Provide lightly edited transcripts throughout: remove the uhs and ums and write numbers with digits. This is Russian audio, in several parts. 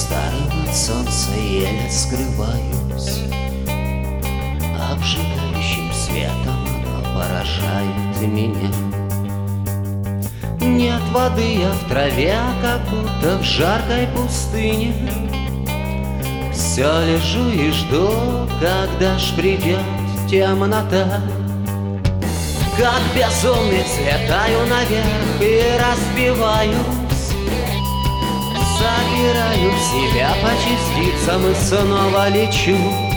Старым от солнца еле скрываюсь, обжигающим светом оно поражает меня. Нет воды, я в траве, как будто в жаркой пустыне. Все лежу и жду, когда ж придет темнота. Как безумный взлетаю наверх и разбиваюсь, забираю себя по частицам и снова лечу.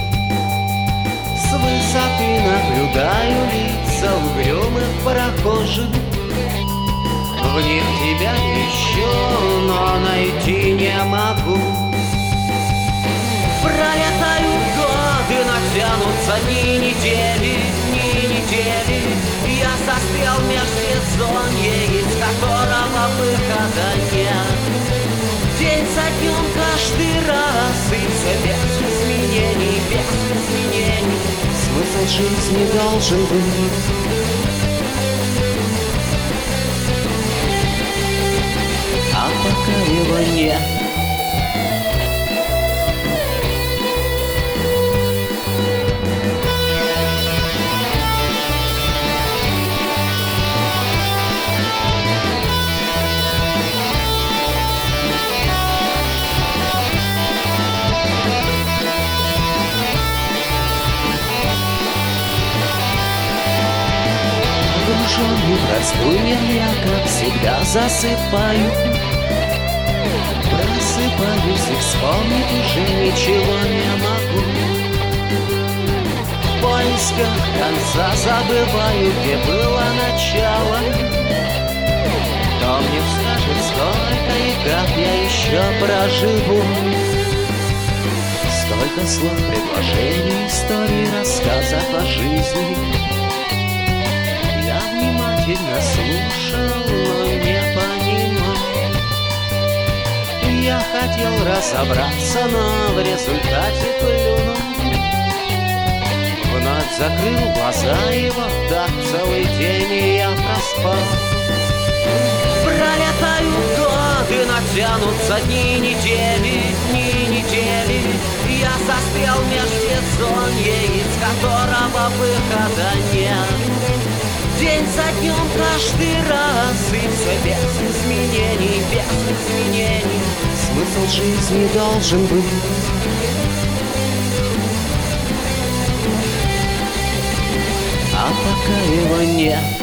С высоты наблюдаю лица угрюмых прохожих. В них тебя ищу, но найти не могу. Пролетают годы, натянутся дни, недели, дни, недели. Я застрял межсезонье, из которого выхода нет. День за днем каждый раз, и все без изменений, без изменений. Смысл жизни должен быть. А пока его нет. Погруженный в раздумья, я, как всегда, засыпаю. Просыпаюсь и вспомнить уже ничего не могу. В поисках конца забываю, где было начало. Кто мне скажет, сколько и как я еще проживу? Столько слов, предложений, историй, рассказов о жизни. Я внимательно слушал, но не понимал. Я хотел разобраться, но в результате плюнул. Вновь закрыл глаза, и вот так целый день и я проспал. Пролетают годы, натянутся дни, недели, дни, недели. Я застрял межсезонье, из которого выхода нет. День за днем каждый раз, и все без изменений, без изменений. Смысл жизни должен быть. А пока его нет.